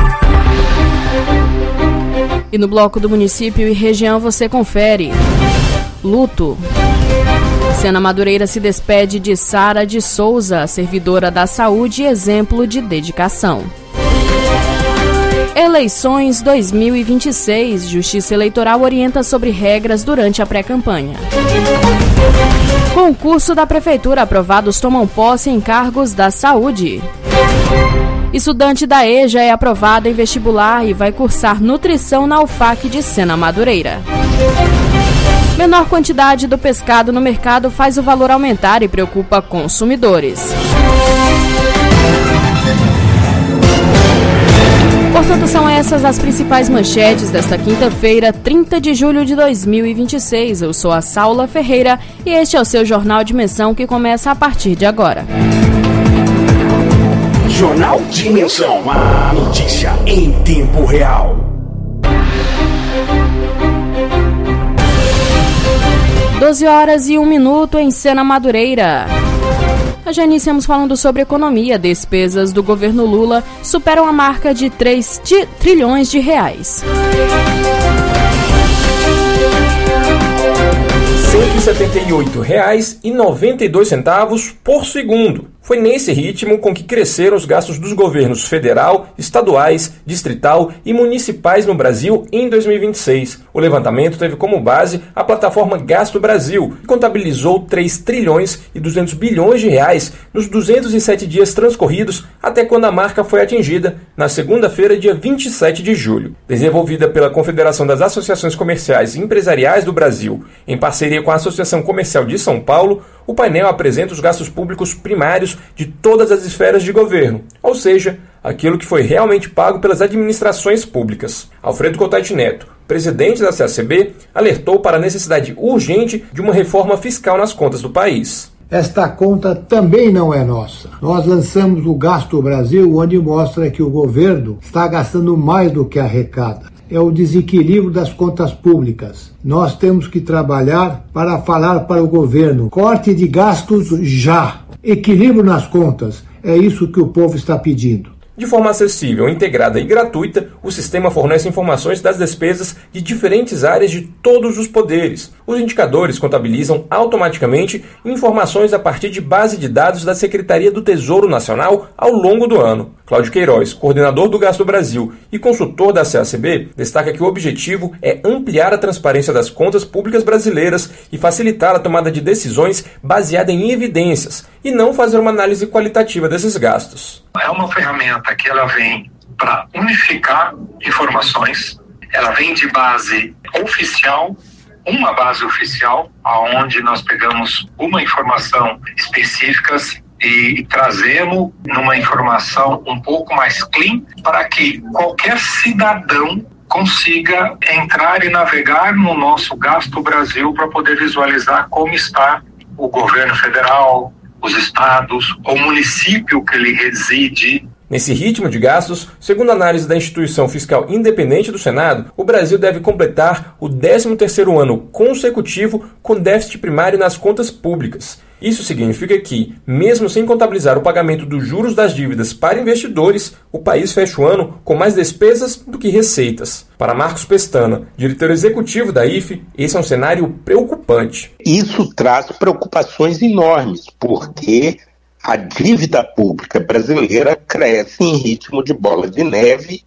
E no bloco do município e região você confere. Luto. Sena Madureira se despede de Sara de Souza, servidora da saúde e exemplo de dedicação. Eleições 2026. Justiça Eleitoral orienta sobre regras durante a pré-campanha. Concurso da Prefeitura. Aprovados tomam posse em cargos da saúde. Estudante da EJA é aprovado em vestibular e vai cursar nutrição na UFAC de Sena Madureira. Menor quantidade do pescado no mercado faz o valor aumentar e preocupa consumidores. Portanto, são essas as principais manchetes desta quinta-feira, 30 de julho de 2026. Eu sou a Saula Ferreira e este é o seu Jornal Dimensão que começa a partir de agora. Jornal Dimensão, a notícia em tempo real. 12h01 em Sena Madureira. Já iniciamos falando sobre economia. Despesas do governo Lula superam a marca de 3 trilhões de reais. R$ 178,92 por segundo. Foi nesse ritmo com que cresceram os gastos dos governos federal, estaduais, distrital e municipais no Brasil em 2026. O levantamento teve como base a plataforma Gasto Brasil, que contabilizou 3 trilhões e 200 bilhões de reais nos 207 dias transcorridos até quando a marca foi atingida, na segunda-feira, dia 27 de julho. Desenvolvida pela Confederação das Associações Comerciais e Empresariais do Brasil, em parceria com a Associação Comercial de São Paulo, o painel apresenta os gastos públicos primários de todas as esferas de governo, ou seja, aquilo que foi realmente pago pelas administrações públicas. Alfredo Cottati Neto, presidente da CACB, alertou para a necessidade urgente de uma reforma fiscal nas contas do país. Esta conta também não é nossa. Nós lançamos o Gasto Brasil, onde mostra que o governo está gastando mais do que arrecada. É o desequilíbrio das contas públicas. Nós temos que trabalhar para falar para o governo: corte de gastos já, equilíbrio nas contas. É isso que o povo está pedindo. De forma acessível, integrada e gratuita, o sistema fornece informações das despesas de diferentes áreas de todos os poderes. Os indicadores contabilizam automaticamente informações a partir de base de dados da Secretaria do Tesouro Nacional ao longo do ano. Cláudio Queiroz, coordenador do Gasto Brasil e consultor da CACB, destaca que o objetivo é ampliar a transparência das contas públicas brasileiras e facilitar a tomada de decisões baseada em evidências, e não fazer uma análise qualitativa desses gastos. É uma ferramenta que ela vem para unificar informações, ela vem de base oficial, uma base oficial, onde nós pegamos uma informação específica e trazemos numa informação um pouco mais clean para que qualquer cidadão consiga entrar e navegar no nosso Gasto Brasil para poder visualizar como está o governo federal, os estados, o município que ele reside. Nesse ritmo de gastos, segundo a análise da Instituição Fiscal Independente do Senado, o Brasil deve completar o 13º ano consecutivo com déficit primário nas contas públicas. Isso significa que, mesmo sem contabilizar o pagamento dos juros das dívidas para investidores, o país fecha o ano com mais despesas do que receitas. Para Marcos Pestana, diretor executivo da IFE, esse é um cenário preocupante. Isso traz preocupações enormes, porque a dívida pública brasileira cresce em ritmo de bola de neve,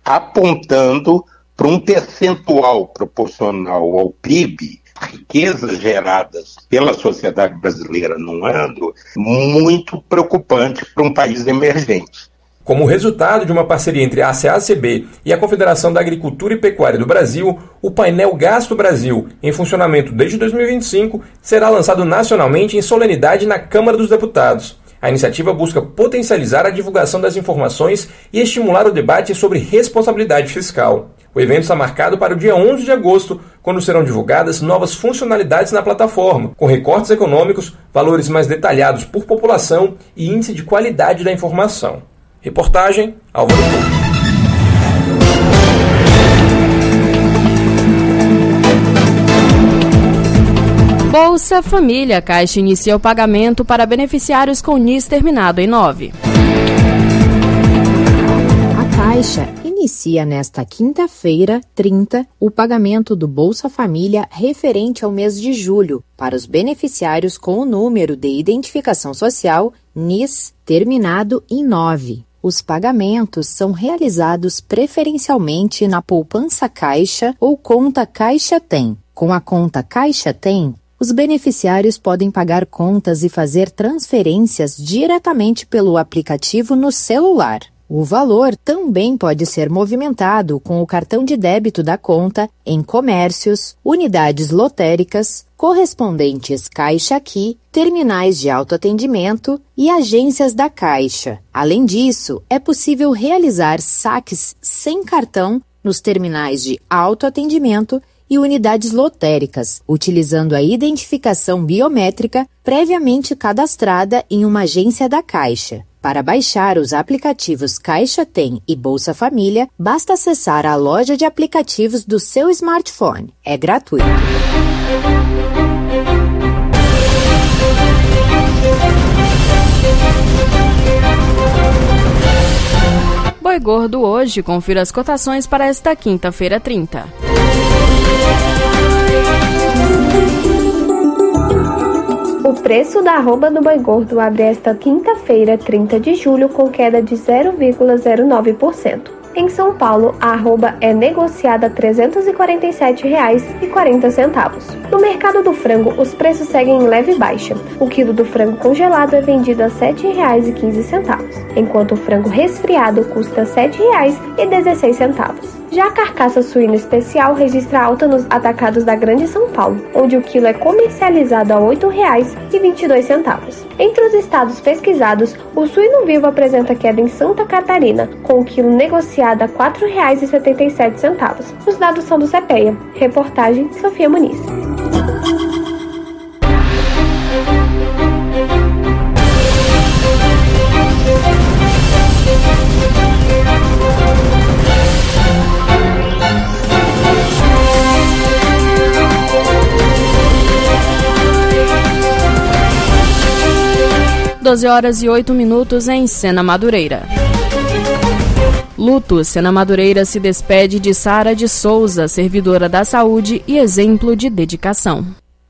apontando para um percentual proporcional ao PIB, riquezas geradas pela sociedade brasileira num ano, muito preocupante para um país emergente. Como resultado de uma parceria entre a CACB e a Confederação da Agricultura e Pecuária do Brasil, o painel Gasto Brasil, em funcionamento desde 2025, será lançado nacionalmente em solenidade na Câmara dos Deputados. A iniciativa busca potencializar a divulgação das informações e estimular o debate sobre responsabilidade fiscal. O evento está marcado para o dia 11 de agosto, quando serão divulgadas novas funcionalidades na plataforma, com recortes econômicos, valores mais detalhados por população e índice de qualidade da informação. Reportagem Álvaro Couto. Bolsa Família. Caixa inicia o pagamento para beneficiários com NIS terminado em 9. A Caixa inicia nesta quinta-feira, 30, o pagamento do Bolsa Família referente ao mês de julho para os beneficiários com o número de identificação social NIS terminado em 9. Os pagamentos são realizados preferencialmente na poupança Caixa ou conta Caixa Tem. Com a conta Caixa Tem, os beneficiários podem pagar contas e fazer transferências diretamente pelo aplicativo no celular. O valor também pode ser movimentado com o cartão de débito da conta em comércios, unidades lotéricas, correspondentes Caixa Aqui, terminais de autoatendimento e agências da Caixa. Além disso, é possível realizar saques sem cartão nos terminais de autoatendimento e unidades lotéricas, utilizando a identificação biométrica previamente cadastrada em uma agência da Caixa. Para baixar os aplicativos Caixa Tem e Bolsa Família, basta acessar a loja de aplicativos do seu smartphone. É gratuito. Boi Gordo hoje, confira as cotações para esta quinta-feira 30. O preço da arroba do Boi Gordo abre esta quinta-feira, 30 de julho, com queda de 0,09%. Em São Paulo, a arroba é negociada a R$ 347,40. No mercado do frango, os preços seguem em leve baixa. O quilo do frango congelado é vendido a R$ 7,15, enquanto o frango resfriado custa R$ 7,16. Já a carcaça suína especial registra alta nos atacados da Grande São Paulo, onde o quilo é comercializado a R$ 8,22. Entre os estados pesquisados, o suíno vivo apresenta queda em Santa Catarina, com o quilo negociado a R$ 4,77. Os dados são do CPEA. Reportagem Sofia Muniz. Horas e 8 minutos em Sena Madureira. Luto, Sena Madureira se despede de Sara de Souza, servidora da saúde e exemplo de dedicação.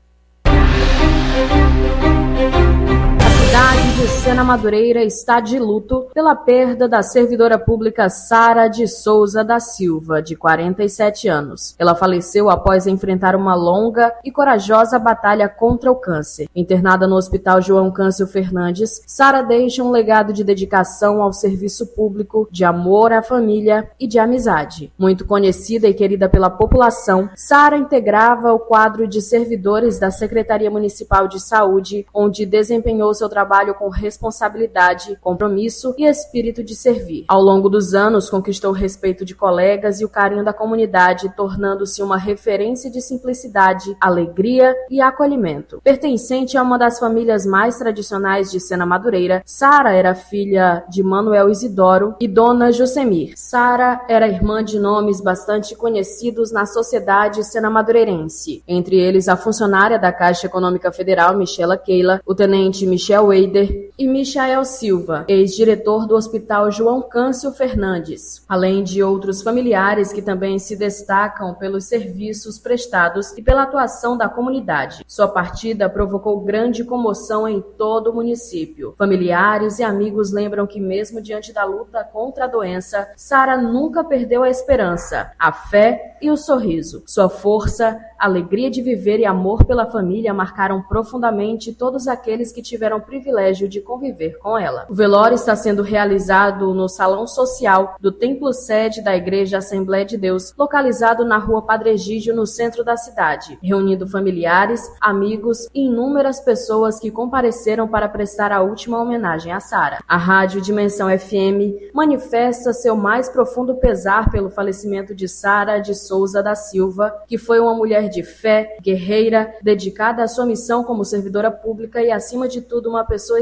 De Sena Madureira está de luto pela perda da servidora pública Sara de Souza da Silva, de 47 anos. Ela faleceu após enfrentar uma longa e corajosa batalha contra o câncer. Internada no Hospital João Câncio Fernandes, Sara deixa um legado de dedicação ao serviço público, de amor à família e de amizade. Muito conhecida e querida pela população, Sara integrava o quadro de servidores da Secretaria Municipal de Saúde, onde desempenhou seu trabalho com responsabilidade, compromisso e espírito de servir. Ao longo dos anos, conquistou o respeito de colegas e o carinho da comunidade, tornando-se uma referência de simplicidade, alegria e acolhimento. Pertencente a uma das famílias mais tradicionais de Sena Madureira, Sara era filha de Manuel Isidoro e Dona Josemir. Sara era irmã de nomes bastante conhecidos na sociedade sena-madureirense, entre eles a funcionária da Caixa Econômica Federal, Michela Keila, o tenente Michel Weider e Michael Silva, ex-diretor do Hospital João Câncio Fernandes, além de outros familiares que também se destacam pelos serviços prestados e pela atuação da comunidade. Sua partida provocou grande comoção em todo o município. Familiares e amigos lembram que mesmo diante da luta contra a doença, Sara nunca perdeu a esperança, a fé e o sorriso. Sua força, alegria de viver e amor pela família marcaram profundamente todos aqueles que tiveram o privilégio de conviver com ela. O velório está sendo realizado no Salão Social do Templo Sede da Igreja Assembleia de Deus, localizado na Rua Padre Egídio, no centro da cidade, reunindo familiares, amigos e inúmeras pessoas que compareceram para prestar a última homenagem a Sara. A Rádio Dimensão FM manifesta seu mais profundo pesar pelo falecimento de Sara de Souza da Silva, que foi uma mulher de fé, guerreira, dedicada à sua missão como servidora pública e, acima de tudo, uma pessoa extremamente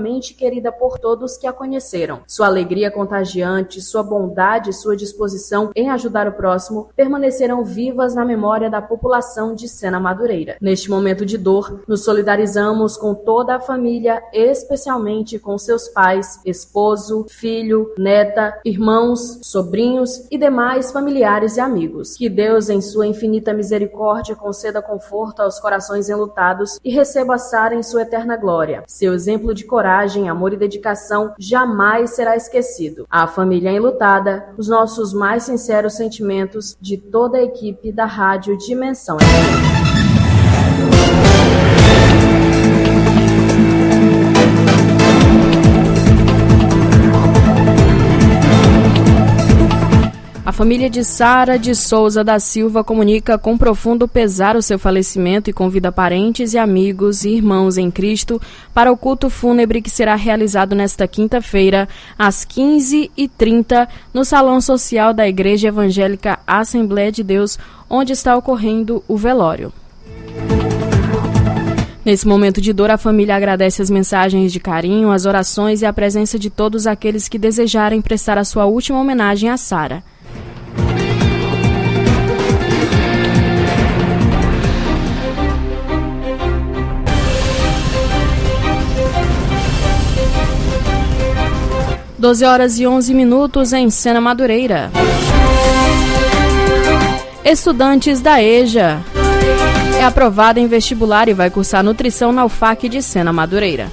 infinitamente querida por todos que a conheceram. Sua alegria contagiante, sua bondade e sua disposição em ajudar o próximo permanecerão vivas na memória da população de Sena Madureira. Neste momento de dor, nos solidarizamos com toda a família, especialmente com seus pais, esposo, filho, neta, irmãos, sobrinhos e demais familiares e amigos. Que Deus, em sua infinita misericórdia, conceda conforto aos corações enlutados e receba a Sara em sua eterna glória. Seu exemplo de coragem, amor e dedicação jamais será esquecido. À família enlutada, os nossos mais sinceros sentimentos de toda a equipe da Rádio Dimensão FM. A família de Sara de Souza da Silva comunica com profundo pesar o seu falecimento e convida parentes e amigos e irmãos em Cristo para o culto fúnebre que será realizado nesta quinta-feira, às 15h30, no Salão Social da Igreja Evangélica Assembleia de Deus, onde está ocorrendo o velório. Nesse momento de dor, a família agradece as mensagens de carinho, as orações e a presença de todos aqueles que desejarem prestar a sua última homenagem a Sara. Doze horas e 11 minutos em Sena Madureira. Estudantes da EJA é aprovada em vestibular e vai cursar nutrição na UFAC de Sena Madureira.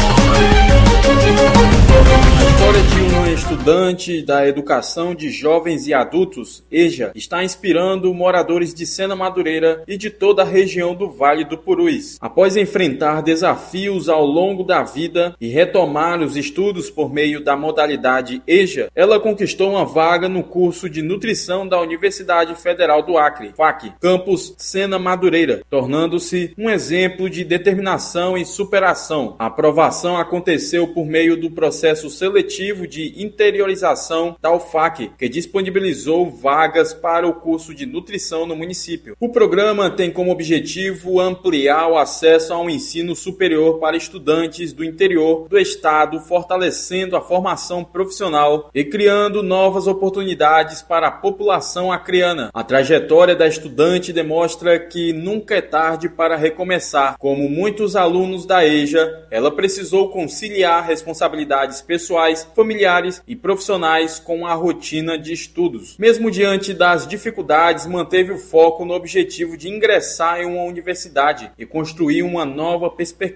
A história de uma estudante da educação de jovens e adultos, EJA, está inspirando moradores de Sena Madureira e de toda a região do Vale do Purus. Após enfrentar desafios ao longo da vida e retomar os estudos por meio da modalidade EJA, ela conquistou uma vaga no curso de nutrição da Universidade Federal do Acre, FAC, campus Sena Madureira, tornando-se um exemplo de determinação e superação. A aprovação aconteceu por meio do processo seletivo de interiorização da UFAC, que disponibilizou vagas para o curso de nutrição no município. O programa tem como objetivo ampliar o acesso ao ensino superior para estudantes do interior do estado, fortalecendo a formação profissional e criando novas oportunidades para a população acreana. A trajetória da estudante demonstra que nunca é tarde para recomeçar. Como muitos alunos da EJA, ela precisou conciliar responsabilidades pessoais, familiares e profissionais com a rotina de estudos. Mesmo diante das dificuldades, manteve o foco no objetivo de ingressar em uma universidade e construir uma nova